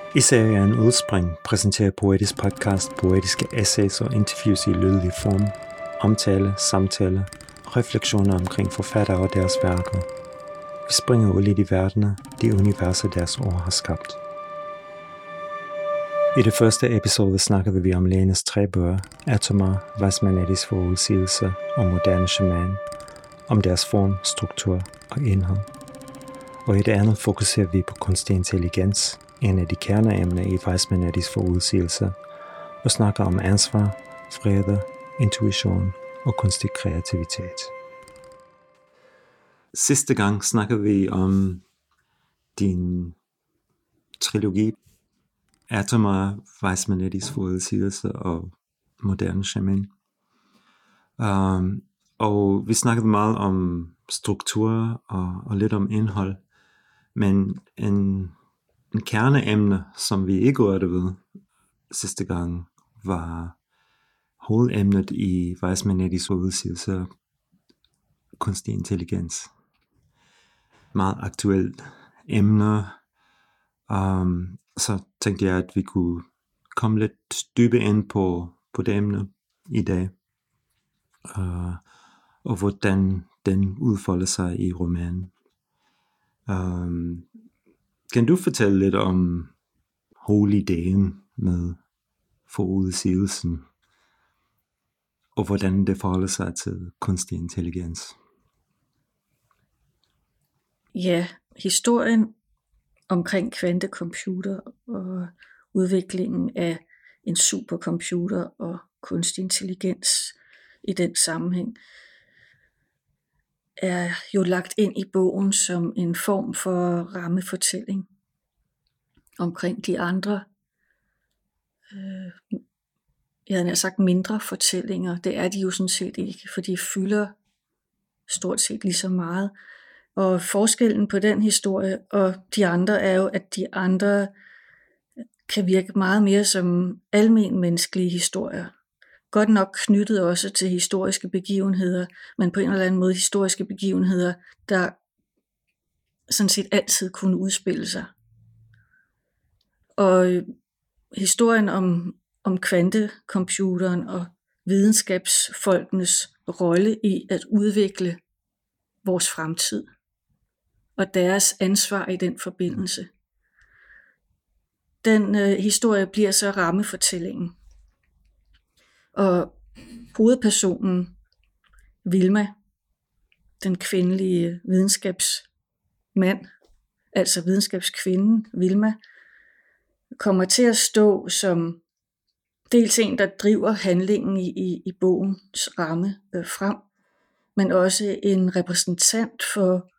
I serien Udspring præsenterer Poetisk podcast poetiske essays og interviews i lydlig form, omtale, samtale og refleksioner omkring forfattere og deres værker. Vi springer ud i de verdener, de universer deres ord har skabt. I det første episode snakkede vi om Lenes tre bøger, Atomer, Weismanidis forudsigelse og Moderne Shaman, om deres form, struktur og indhold. Og i det andet fokuserer vi på kunstig intelligens, en af de kerneemner i Weismanidis forudsigelse, og snakker om ansvar, fred, intuition og kunstig kreativitet. Sidste gang snakkede vi om din trilogi, Atomer, Weismanidis forudsigelse og Moderne Shaman. Og vi snakkede meget om struktur og lidt om indhold, men en kerneemne, som vi ikke rørte ved sidste gang, var hovedemnet i Weismanidis forudsigelse, kunstig intelligens. Meget aktuelt emne. Så tænkte jeg, at vi kunne komme lidt dybere ind på det emne i dag, og hvordan den udfolder sig i romanen. Kan du fortælle lidt om hovedideen med forudsigelsen, og hvordan det forholder sig til kunstig intelligens? Ja, historien omkring kvantecomputer og udviklingen af en supercomputer og kunstig intelligens i den sammenhæng er jo lagt ind i bogen som en form for rammefortælling omkring de andre, jeg havde nær sagt mindre fortællinger. Det er de jo sådan set ikke, for de fylder stort set lige så meget. Og forskellen på den historie og de andre er jo, at de andre kan virke meget mere som almenmenneskelige historier. Godt nok knyttet også til historiske begivenheder, men på en eller anden måde historiske begivenheder, der sådan set altid kunne udspille sig. Og historien om kvantecomputeren og videnskabsfolkenes rolle i at udvikle vores fremtid og deres ansvar i den forbindelse. Den historie bliver så rammefortællingen. Og hovedpersonen, Vilma, den kvindelige videnskabsmand, altså videnskabskvinden Vilma, kommer til at stå som dels en, der driver handlingen i bogens ramme frem, men også en repræsentant for,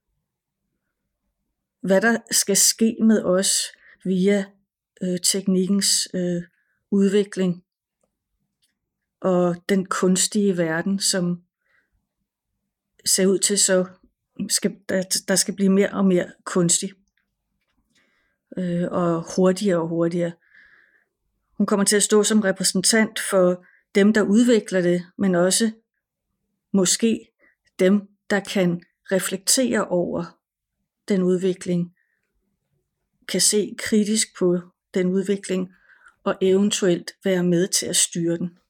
hvad der skal ske med os via teknikkens udvikling og den kunstige verden, som ser ud til så der skal blive mere og mere kunstig og hurtigere og hurtigere. Hun kommer til at stå som repræsentant for dem, der udvikler det, men også måske dem, der kan reflektere over den udvikling, kan se kritisk på den udvikling og eventuelt være med til at styre den.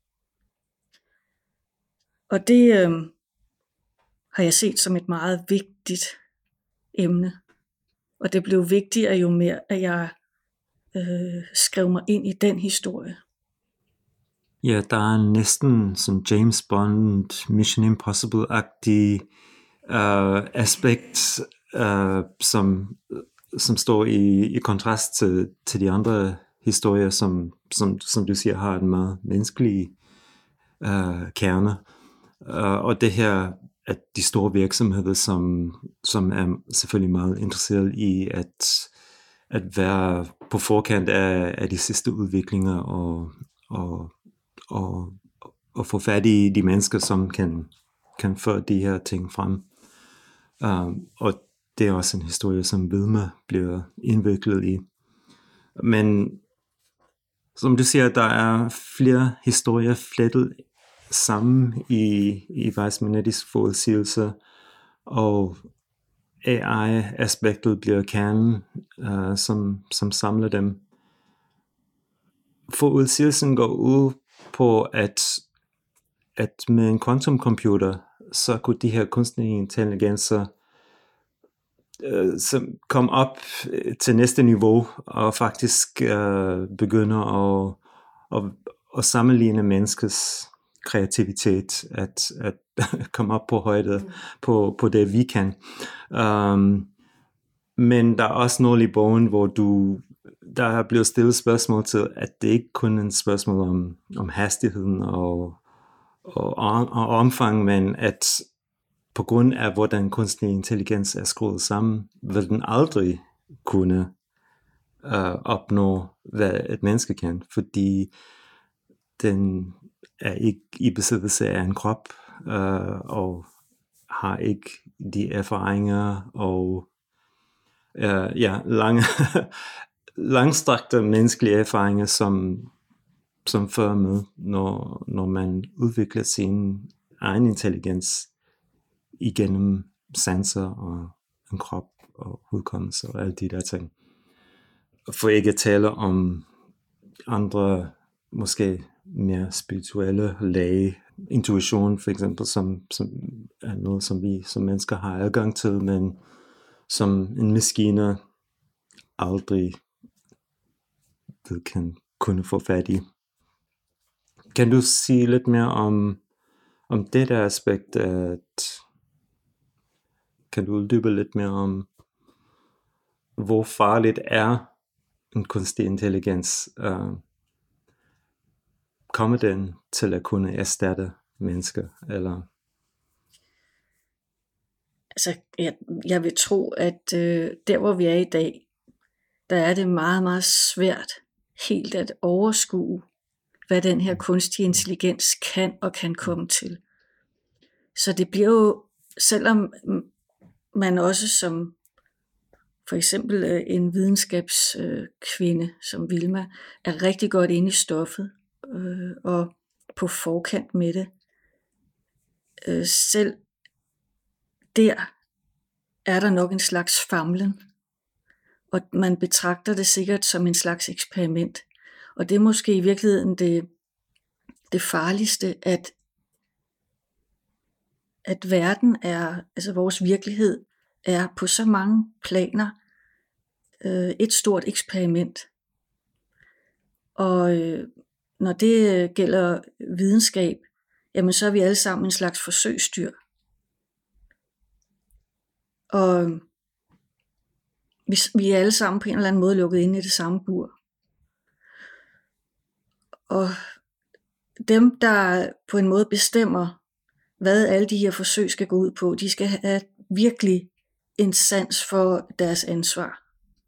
Og det har jeg set som et meget vigtigt emne. Og det blev vigtigere jo mere, at jeg skrev mig ind i den historie. Ja, der er næsten sådan James Bond, Mission Impossible-agtig aspekt, som står i kontrast til de andre historier, som du siger, har en meget menneskelig kerne. Og det her, at de store virksomheder, som er selvfølgelig meget interesseret i at være på forkant af de sidste udviklinger og få fat i de mennesker, som kan få de her ting frem. Og det er også en historie, som Vilma bliver indviklet i. Men som du siger, der er flere historier flettet sammen i Weismanidis forudsigelse, og AI-aspektet bliver kernen, som samler dem. forudsigelsen går ud på, at med en quantumcomputer, så kunne de her kunstige intelligenser som kom op til næste niveau, og faktisk begynder at sammenligne menneskets kreativitet, at komme op på højde på det, vi kan. Men der er også noget i bogen, hvor der er blevet stillet spørgsmål til, at det ikke kun er et spørgsmål om hastigheden og omfang, men at på grund af, hvordan kunstig intelligens er skruet sammen, vil den aldrig kunne opnå, hvad et menneske kan, fordi den er ikke i besiddelse af en krop, og har ikke de erfaringer og langstrakte menneskelige erfaringer, som fører med, når man udvikler sin egen intelligens igennem sanser og en krop og hudkommelse og alle de der ting. For ikke at tale om andre, måske mere spirituelle lag, intuition for eksempel, som er noget, som vi som mennesker har adgang til, men som en maskine aldrig kan kunne få fat i. Kan du sige lidt mere om det der aspekt, kan du uddybe lidt mere om, hvor farligt er en kunstig intelligens? Kommer den til at kunne erstatte mennesker? Eller? Altså, jeg vil tro, at der hvor vi er i dag, der er det meget, meget svært helt at overskue, hvad den her kunstige intelligens kan og kan komme til. Så det bliver jo, selvom man også som for eksempel en videnskabskvinde som Vilma er rigtig godt inde i stoffet og på forkant med det, selv der er der nok en slags famlen, og man betragter det sikkert som en slags eksperiment. Og det er måske i virkeligheden det farligste, at verden er, altså vores virkelighed er på så mange planer et stort eksperiment. Og når det gælder videnskab, jamen så er vi alle sammen en slags forsøgsdyr. Og vi er alle sammen på en eller anden måde lukket inde i det samme bur. Og dem, der på en måde bestemmer, hvad alle de her forsøg skal gå ud på, de skal have virkelig en sans for deres ansvar.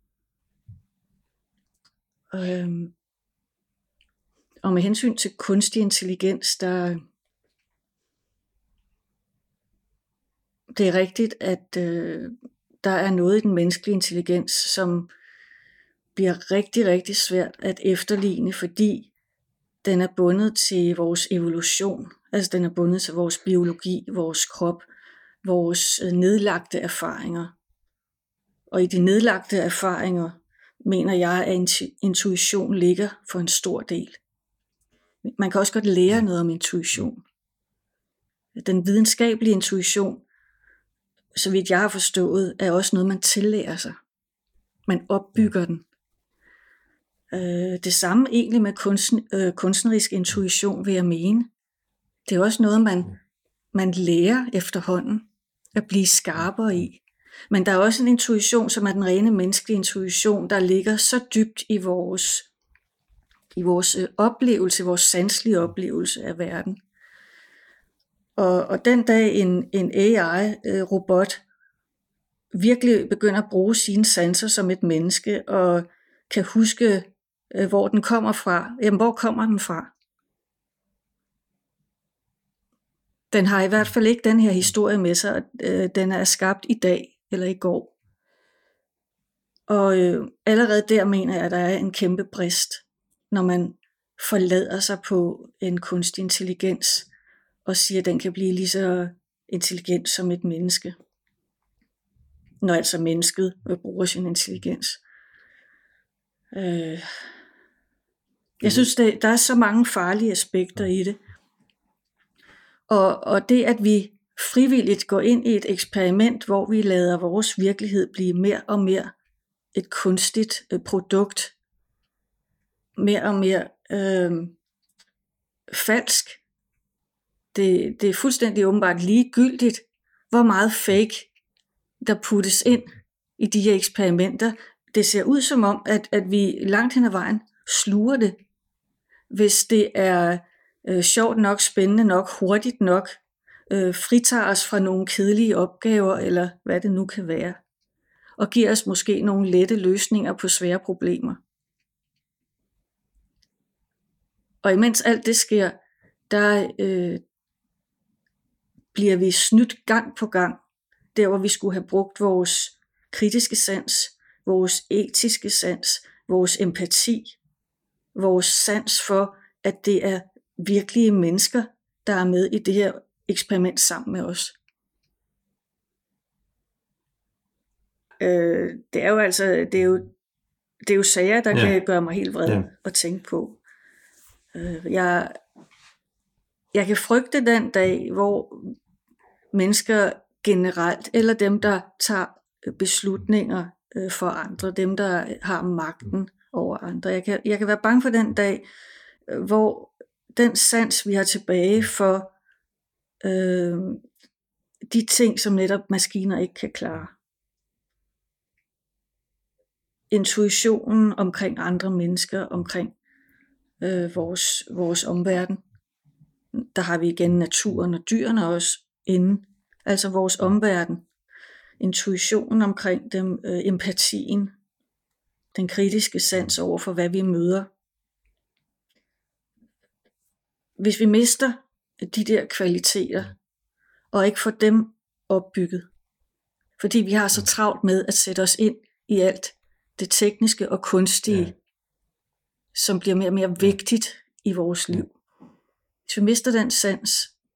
Og med hensyn til kunstig intelligens, det er rigtigt, at der er noget i den menneskelige intelligens, som bliver rigtig, rigtig svært at efterligne, fordi den er bundet til vores evolution. Altså den er bundet til vores biologi, vores krop, vores nedlagte erfaringer. Og i de nedlagte erfaringer mener jeg, at intuition ligger for en stor del. Man kan også godt lære noget om intuition. Den videnskabelige intuition, så vidt jeg har forstået, er også noget, man tillærer sig. Man opbygger den. Det samme egentlig med kunstnerisk intuition, vil jeg mene. Det er også noget, man lærer efterhånden at blive skarpere i. Men der er også en intuition, som er den rene menneskelige intuition, der ligger så dybt i vores oplevelse, vores sanselige oplevelse af verden. Og den dag en AI-robot virkelig begynder at bruge sine sanser som et menneske, og kan huske, hvor den kommer fra, jamen hvor kommer den fra? Den har i hvert fald ikke den her historie med sig, den er skabt i dag eller i går. Og allerede der mener jeg, at der er en kæmpe brist, når man forlader sig på en kunstig intelligens, og siger, at den kan blive lige så intelligent som et menneske. Når altså mennesket bruger sin intelligens. Jeg synes, der er så mange farlige aspekter i det. Og det, at vi frivilligt går ind i et eksperiment, hvor vi lader vores virkelighed blive mere og mere et kunstigt produkt, mere og mere falsk. Det er fuldstændig åbenbart ligegyldigt, hvor meget fake der puttes ind i de her eksperimenter. Det ser ud som om, at vi langt hen ad vejen sluger det, hvis det er sjovt nok, spændende nok, hurtigt nok, fritager os fra nogle kedelige opgaver, eller hvad det nu kan være, og giver os måske nogle lette løsninger på svære problemer. Og imens alt det sker, der bliver vi snydt gang på gang, der hvor vi skulle have brugt vores kritiske sans, vores etiske sans, vores empati, vores sans for, at det er virkelige mennesker, der er med i det her eksperiment sammen med os. Det er jo sager, der kan gøre mig helt vred at tænke på. Jeg kan frygte den dag, hvor mennesker generelt, eller dem, der tager beslutninger for andre, dem, der har magten over andre. Jeg kan være bange for den dag, hvor den sans, vi har tilbage for de ting, som netop maskiner ikke kan klare. Intuitionen omkring andre mennesker, omkring vores omverden. Der har vi igen naturen og dyrene også inde. Altså vores omverden. Intuitionen omkring dem, empatien, den kritiske sans over for, hvad vi møder. Hvis vi mister de der kvaliteter, og ikke får dem opbygget, fordi vi har så travlt med at sætte os ind i alt det tekniske og kunstige, som bliver mere og mere vigtigt i vores liv. Hvis vi mister den sans,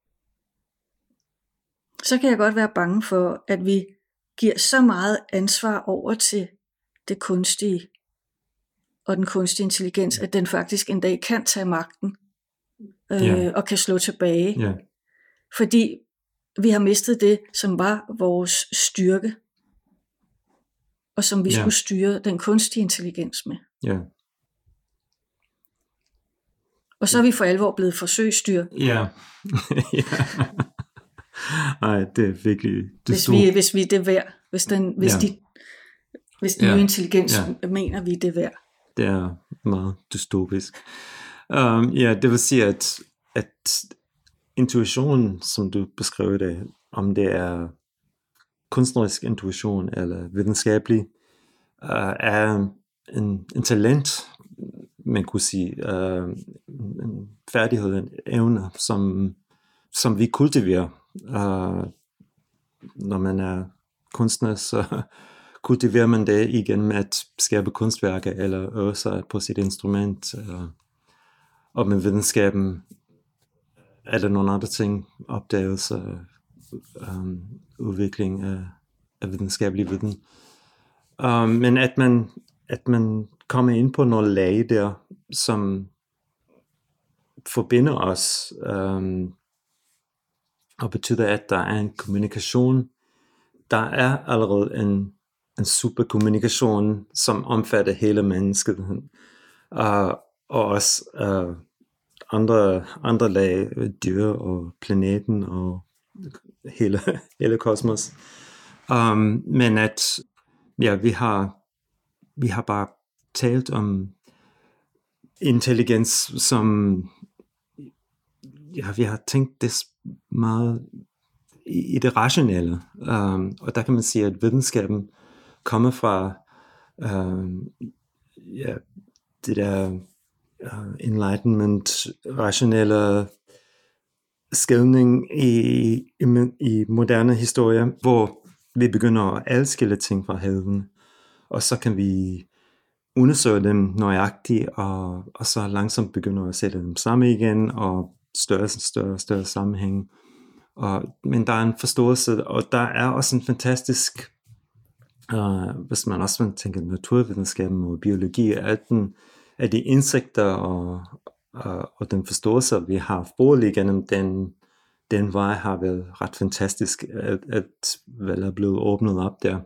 så kan jeg godt være bange for, at vi giver så meget ansvar over til det kunstige og den kunstige intelligens, at den faktisk en dag kan tage magten og kan slå tilbage. Fordi vi har mistet det, som var vores styrke, og som vi skulle styre den kunstige intelligens med. Og så er vi for alvor blevet forsøgsdyr. Nej, det er virkelig... Hvis vi er det værd. Hvis den nye intelligens mener, vi er det værd. Det er meget dystopisk. Det vil sige, at intuitionen, som du beskrev det, om det er kunstnerisk intuition eller videnskabelig, er en talent, man kunne sige, en færdighed, en evne, som vi kultiverer. Når man er kunstner, så kultiverer man det igen med at skabe kunstværker eller øve sig på sit instrument. Og med videnskaben er der nogle andre ting, opdagelse, udvikling af videnskabelig viden. Men at man kommer ind på nogle lag der, som forbinder os, og betyder, at der er en kommunikation. Der er allerede en superkommunikation, som omfatter hele mennesket, og også andre lag, dyr og planeten og hele kosmos. Men at vi har bare talt om intelligens, som vi har tænkt det meget i det rationelle, og der kan man sige, at videnskaben kommer fra det der enlightenment, rationelle skildring i moderne historie, hvor vi begynder at adskille ting fra haven, og så kan vi undersøge dem nøjagtigt, og så langsomt begynder at sætte dem sammen igen, og større sammenhæng. Men der er en forståelse, og der er også en fantastisk, hvis man også tænker naturvidenskaben og biologi, alt den af de indsigter og den forståelse, vi har fået igennem den vej, har været ret fantastisk, at vel er blevet åbnet op der.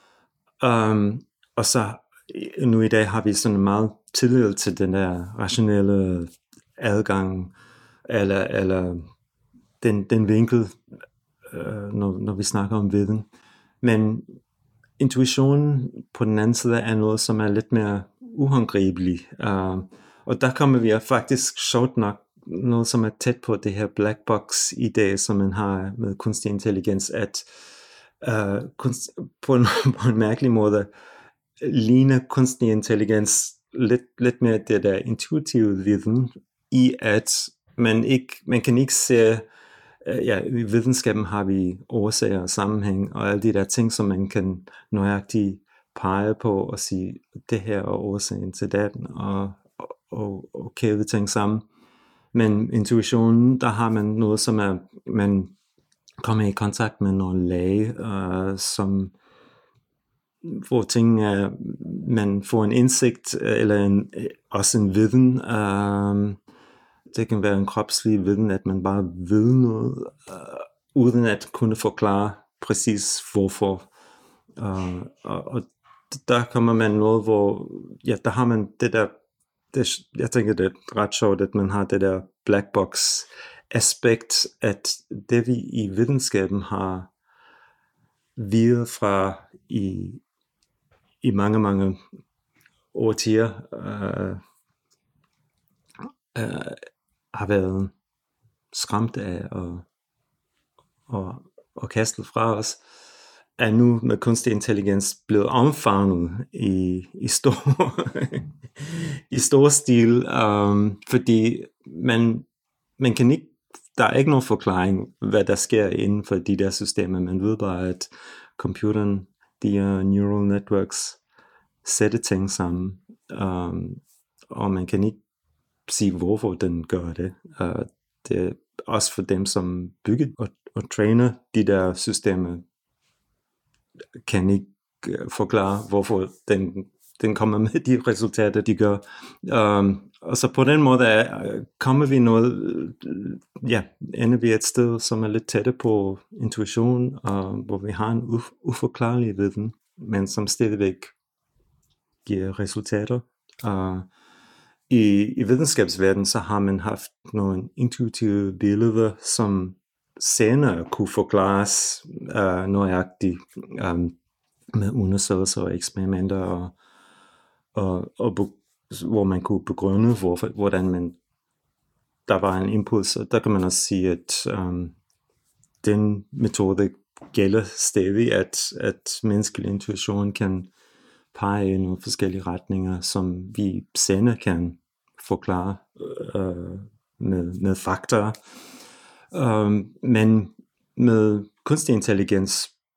Og så nu i dag har vi sådan meget tillid til den der rationelle adgang, eller den vinkel, når vi snakker om viden. Men intuitionen på den anden side er noget, som er lidt mere uhåndgribelig. Og der kommer vi faktisk sjovt nok noget, som er tæt på det her black box idé, som man har med kunstig intelligens, at på en mærkelig måde ligner kunstig intelligens lidt mere det der intuitive viden, i at man kan ikke se, i videnskaben har vi årsager og sammenhæng, og alle de der ting, som man kan nøjagtigt pege på og sige, det her er årsagen til den, og kæde ting sammen. Men intuitionen, der har man noget, som er, man kommer i kontakt med nogle lag, som hvor ting er, man får en indsigt, eller også en viden. Det kan være en kropslig viden, at man bare ved noget, uden at kunne forklare præcis hvorfor. Og der kommer man noget, hvor, ja, der har man det der, jeg tænker, det er ret sjovt, at man har det der black box aspekt, at det vi i videnskaben har videt fra i mange årtier, har været skræmt af og kastet fra os, er nu med kunstig intelligens blevet omfavnet i stor stil, fordi man kan ikke, der er ikke nogen forklaring, hvad der sker inden for de der systemer. Man ved bare, at computeren, de her neural networks, sætter ting sammen, og man kan ikke sige, hvorfor den gør det. Det er også for dem, som bygger og træner de der systemer, kan ikke forklare, hvorfor den kommer med de resultater, de gør. Og så på den måde kommer vi ender vi et sted, som er lidt tættere på intuition, hvor vi har en uforklarlig viden, men som stadigvæk giver resultater. I videnskabsverdenen, så har man haft nogle intuitive billeder, som senere kunne forklares nøjagtigt med undersøgelser og eksperimenter, og hvor man kunne begrunde, hvordan der var en impuls. Og der kan man også sige, at den metode gælder stadig, at menneskelig intuition kan pege i nogle forskellige retninger, som vi senere kan forklare med fakta. Men med kunstig intelligens,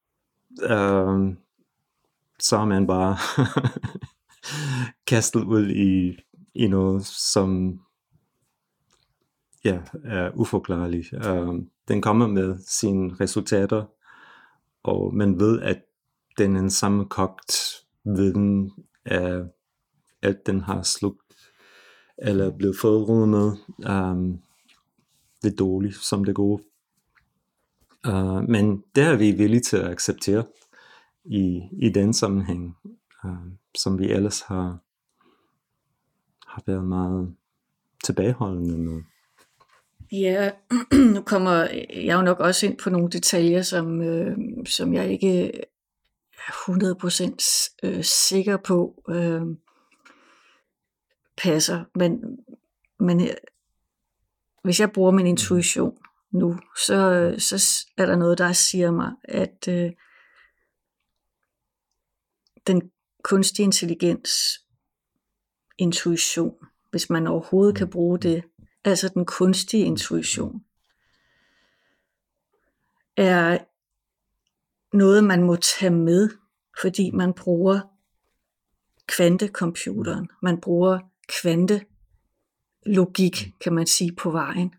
så er man bare kastet ud i noget, som er uforklarligt. Den kommer med sine resultater, og man ved, at den er en sammenkogt viden af alt, den har slugt, eller blevet forudret med, det dårligt, som det går. Men det er vi villige til at acceptere i den sammenhæng, som vi ellers har været meget tilbageholdende med. Ja, nu kommer jeg jo nok også ind på nogle detaljer, som jeg ikke er 100% sikker på passer, men hvis jeg bruger min intuition nu, så er der noget, der siger mig, at den kunstige intelligens intuition, hvis man overhovedet kan bruge det, altså den kunstige intuition, er noget, man må tage med, fordi man bruger kvantecomputeren. Man bruger kvantelogik, kan man sige, på vejen.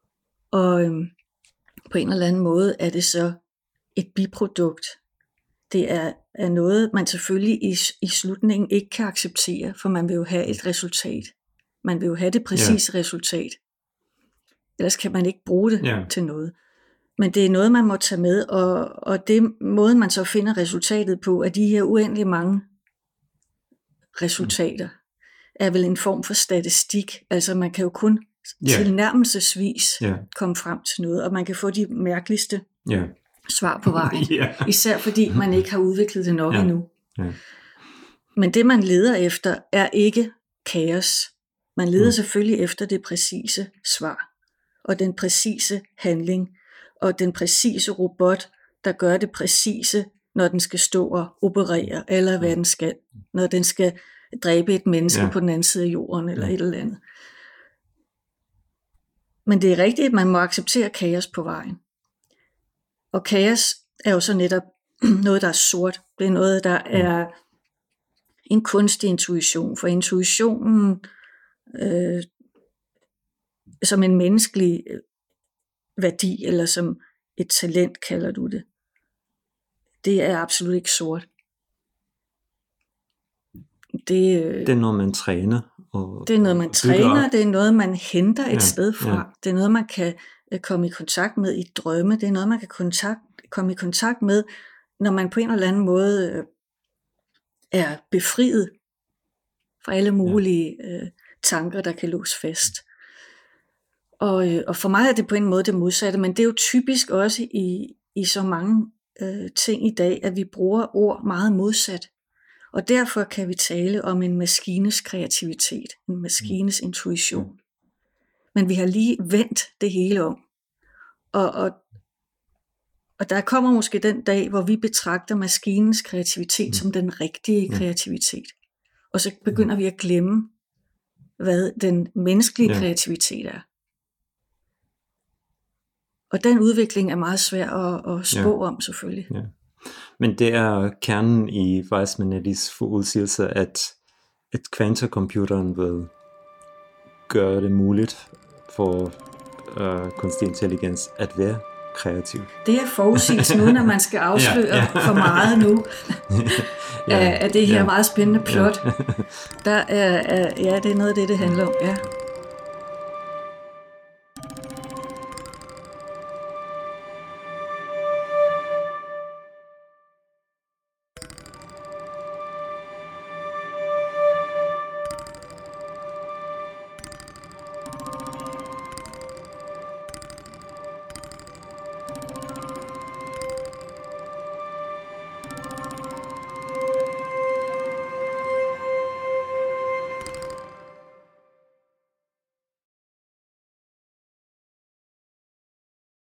Og på en eller anden måde er det så et biprodukt. det er noget, man selvfølgelig i slutningen ikke kan acceptere, for man vil jo have et resultat. Man vil jo have det præcise resultat. Ellers kan man ikke bruge det til noget. Men det er noget, man må tage med, og det måde, man så finder resultatet på, af de her uendelig mange resultater, er vel en form for statistik. Altså man kan jo kun tilnærmelsesvis komme frem til noget, og man kan få de mærkeligste svar på vejen. Især fordi man ikke har udviklet det nok endnu. Men det, man leder efter, er ikke kaos. Man leder selvfølgelig efter det præcise svar, og den præcise handling, og den præcise robot, der gør det præcise, når den skal stå og operere, eller hvad den skal, når den skal dræbe et menneske på den anden side af jorden, eller et eller andet. Men det er rigtigt, at man må acceptere kaos på vejen. Og kaos er jo så netop noget, der er sort. Det er noget, der er en kunstig intuition. For intuitionen, som en menneskelig værdi, eller som et talent, kalder du det, det er absolut ikke sort. Det er noget, man træner. Det er noget, man træner, det er noget, man henter et sted fra. Det er noget, man kan komme i kontakt med i drømme. Det er noget, man kan komme i kontakt med, når man på en eller anden måde er befriet fra alle mulige tanker, der kan låse fast. Og for mig er det på en måde det modsatte, men det er jo typisk også i så mange ting i dag, at vi bruger ord meget modsat. Og derfor kan vi tale om en maskines kreativitet, en maskines intuition. Men vi har lige vendt det hele om. Og der kommer måske den dag, hvor vi betragter maskinens kreativitet som den rigtige kreativitet. Og så begynder vi at glemme, hvad den menneskelige kreativitet er. Og den udvikling er meget svær at spå om, selvfølgelig. Ja. Men det er kernen i Weissmann-Eddies forudsigelse, at kvantecomputeren vil gøre det muligt for kunstig intelligens at være kreativ. Det er forudsigelsen, uden at man skal afsløre for meget nu af det her meget spændende plot. Der det er noget af det handler om. Ja.